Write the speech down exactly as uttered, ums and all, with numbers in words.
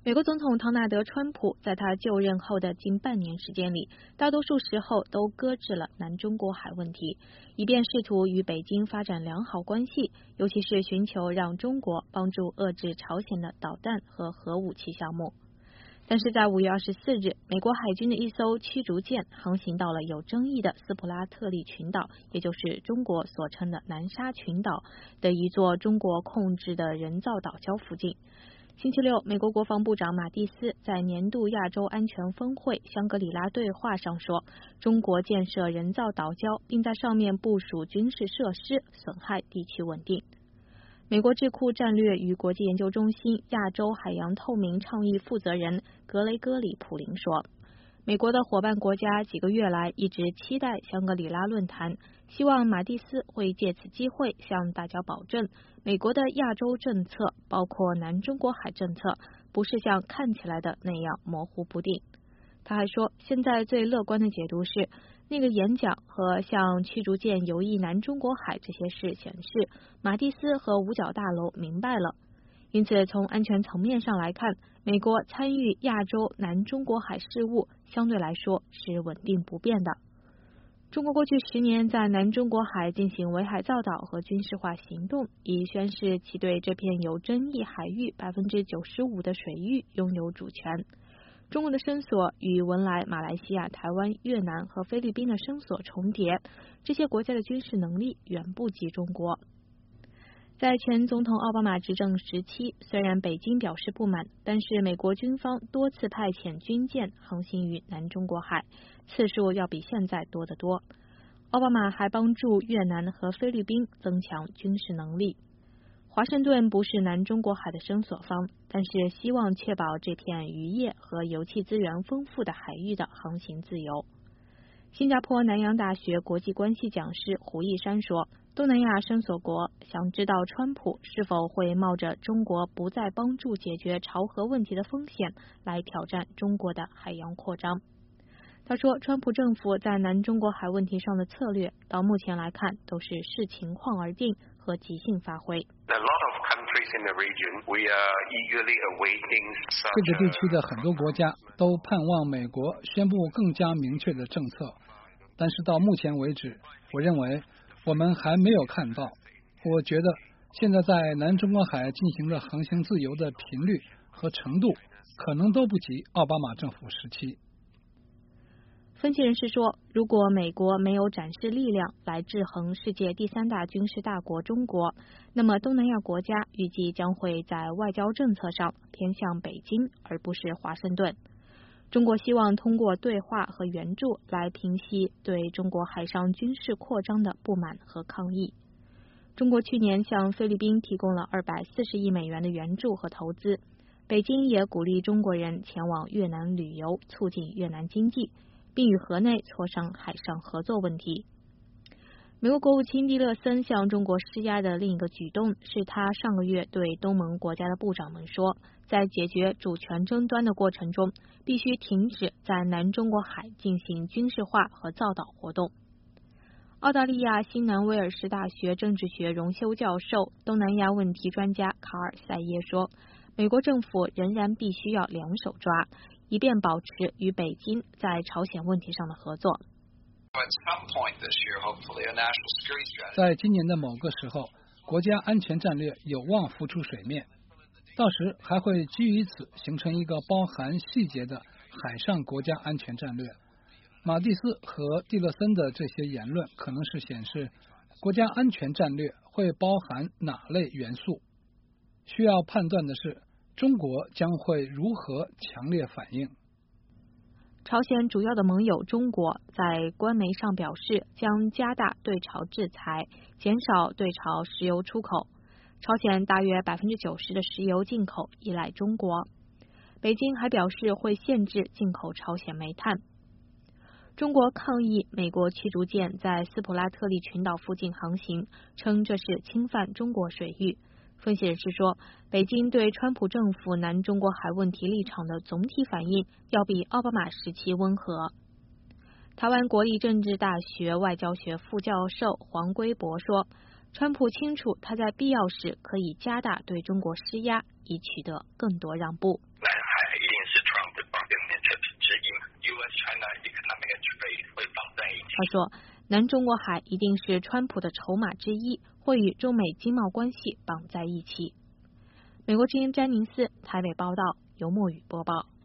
美国总统唐纳德·川普在他就任后的近半年时间里，大多数时候都搁置了南中国海问题，以便试图与北京发展良好关系，尤其是寻求让中国帮助遏制朝鲜的导弹和核武器项目。但是在五月二十四日，美国海军的一艘驱逐舰航行到了有争议的斯普拉特利群岛，也就是中国所称的南沙群岛的一座中国控制的人造岛礁附近。星期六，美国国防部长马蒂斯在年度亚洲安全峰会香格里拉对话上说，中国建设人造岛礁，并在上面部署军事设施，损害地区稳定。美国智库战略与国际研究中心亚洲海洋透明倡议负责人格雷戈里·普林说，美国的伙伴国家几个月来一直期待香格里拉论坛，希望马蒂斯会借此机会向大家保证，美国的亚洲政策，包括南中国海政策，不是像看起来的那样模糊不定。他还说，现在最乐观的解读是，那个演讲和向驱逐舰游弋南中国海这些事显示，马蒂斯和五角大楼明白了。因此，从安全层面上来看，美国参与亚洲南中国海事务相对来说是稳定不变的。中国过去十年在南中国海进行围海造岛和军事化行动，以宣示其对这片有争议海域百分之九十五的水域拥有主权。中国的声索与文莱、马来西亚、台湾、越南和菲律宾的声索重叠，这些国家的军事能力远不及中国。在前总统奥巴马执政时期，虽然北京表示不满，但是美国军方多次派遣军舰航行于南中国海，次数要比现在多得多。奥巴马还帮助越南和菲律宾增强军事能力。华盛顿不是南中国海的声索方，但是希望确保这片渔业和油气资源丰富的海域的航行自由。新加坡南洋大学国际关系讲师胡一山说，东南亚声索国想知道川普是否会冒着中国不再帮助解决朝核问题的风险来挑战中国的海洋扩张。他说，川普政府在南中国海问题上的策略到目前来看都是视情况而定和即兴发挥。 这个地区的很多国家都盼望美国宣布更加明确的政策，但是到目前为止，我认为我们还没有看到。我觉得现在在南中国海进行的航行自由的频率和程度，可能都不及奥巴马政府时期。 分析人士说，如果美国没有展示力量来制衡世界第三大军事大国中国，那么东南亚国家预计将会在外交政策上偏向北京，而不是华盛顿。中国希望通过对话和援助来平息对中国海上军事扩张的不满和抗议。中国去年向菲律宾提供了二百四十亿美元的援助和投资，北京也鼓励中国人前往越南旅游，促进越南经济，并与河内磋商海上合作问题。美国国务卿蒂勒森向中国施压的另一个举动是他上个月对东盟国家的部长们说，在解决主权争端的过程中，必须停止在南中国海进行军事化和造岛活动。澳大利亚新南威尔士大学政治学荣休教授、东南亚问题专家卡尔塞耶说，美国政府仍然必须要两手抓，以便保持与北京在朝鲜问题上的合作。 在今年的某个时候，国家安全战略有望浮出水面，到时还会基于此形成一个包含细节的海上国家安全战略。马蒂斯和蒂勒森的这些言论可能是显示国家安全战略会包含哪类元素。需要判断的是，中国将会如何强烈反应。 朝鲜主要的盟友中国在官媒上表示，将加大对朝制裁，减少对朝石油出口。朝鲜大约百分之九十的石油进口依赖中国。北京还表示会限制进口朝鲜煤炭。中国抗议美国驱逐舰在斯普拉特利群岛附近航行，称这是侵犯中国水域。分析人士说，北京对川普政府南中国海问题立场的总体反应要比奥巴马时期温和。台湾国立政治大学外交学副教授黄圭博说，川普清楚他在必要时可以加大对中国施压，以取得更多让步。 南海他说，南中国海一定是川普的筹码之一，会与中美经贸关系绑在一起。美国之音詹宁斯台北报道，由墨雨播报。